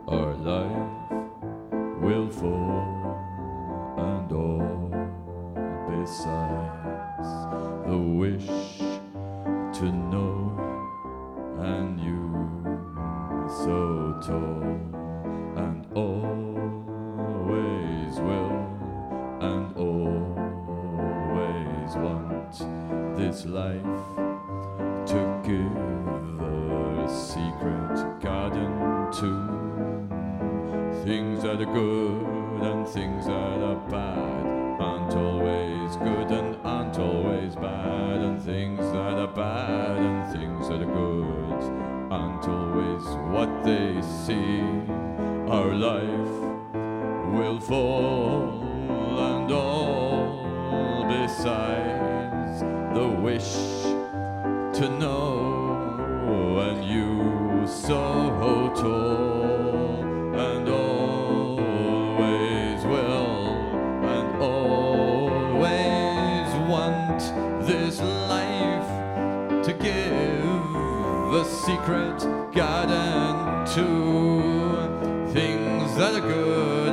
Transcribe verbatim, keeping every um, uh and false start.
our life will fall, and all besides the wish to know, and you so tall, and always will, and always want this life to give a secret garden to things that are good and things that are bad aren't always good and aren't always bad, and things that are bad and things that are good aren't always what they see. Our life will fall, and all besides the wish to know, and you so tall, and always will, and always want this life to give a secret garden to things that are good